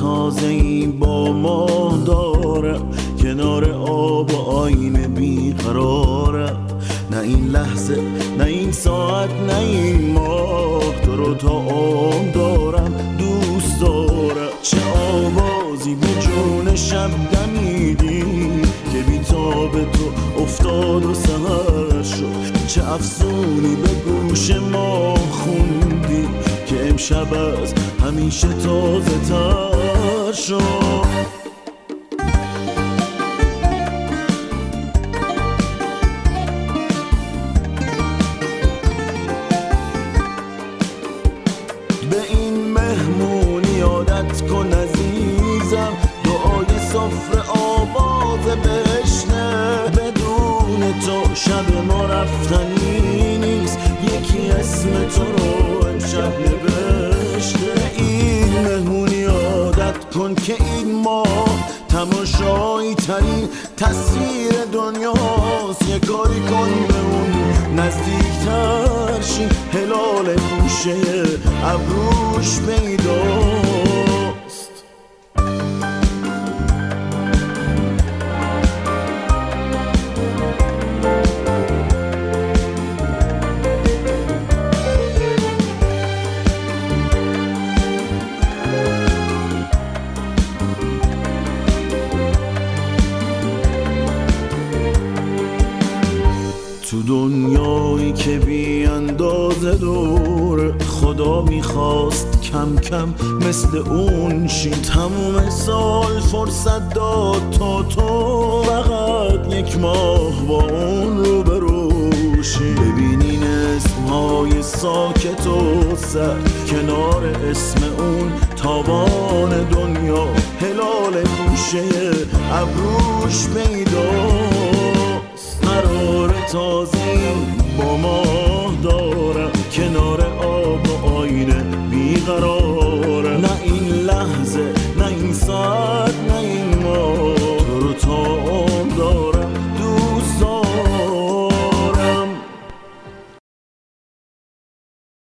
تازه‌ای با ما دارم، کنار آب و آینه بیقرارم. نه این لحظه نه این ساعت نه این ماه، تو رو تا عمر دارم دوست دارم. چه آوازی به جون شب دمیدی که بی‌تاب تو افتاد و سحر شد. چه افسونی به گوش ما خوندی که امشب از همیشه تازه تر شد. به این مهمونی عادت کن عزیزم، دعای سفره آواز بشنه. بدون تو شب ما رفتنی نیست، یکی اسم تو رو امشب نوشته. این مهمونی عادت کن که این ما تماشایی ترین تصویر دنیاست. یه کاری کن به اون نزدیکتر شی، هلال گوشه ابروش پیداست. تو دنیایی که بی اندازه دور، خدا میخواست کم کم مثل اون شی. تموم سال فرصت داد تا تو فقط یک ماه با اون رو بروشی. ببینین اسمهای ساکت و سر کنار اسم اون تابان دنیا، هلال گوشه ابروش پیداست. قرار تازه با ما دارم، کنار آب و آینه بیقرار.